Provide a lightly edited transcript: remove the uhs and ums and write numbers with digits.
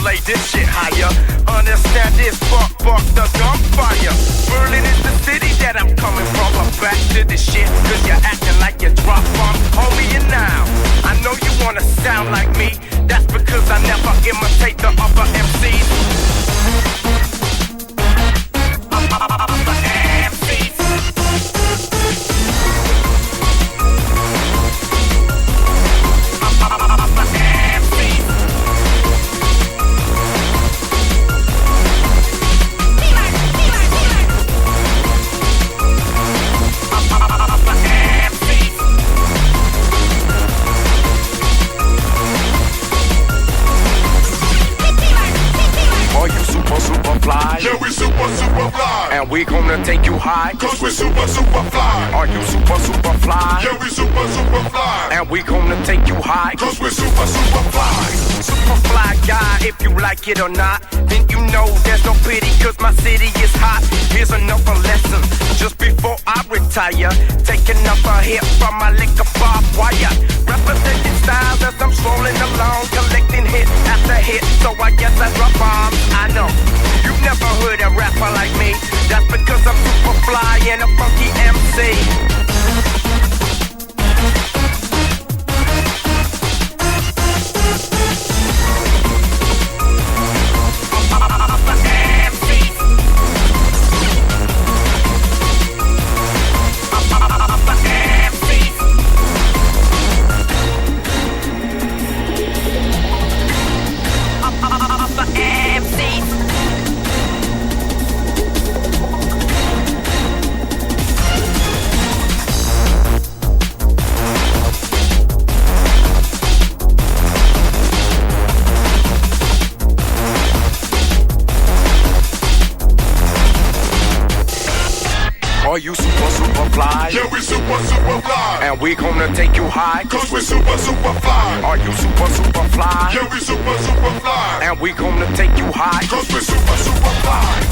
lay this shit higher. Understand this, fuck the gunfire. Berlin is the city that I'm coming from. I'm back to the shit, cause you're acting like you drop bombs. Homie, and now, I know you wanna sound like me. That's because I never imitate the other MCs. Yeah, we super fly. And we gonna take you high, cause we super fly. Are you super fly? Yeah, we super fly. And we gonna take you high, cause we super fly. Super fly guy, if you like it or not, then you know there's no pity, cause my city is hot. Here's another lesson, just before I retire, take another hit from my liquor bar wire. Representing styles as I'm strolling along, collecting hit after hit, so I guess I drop bombs. I know you've never heard a rapper like me. That's because I'm super fly and a funky MC. Are you super fly? Yeah, we super fly. And we gonna take you high, cause we super fly. Are you super fly? Yeah, we super fly. And we gonna take you high, cause we super fly.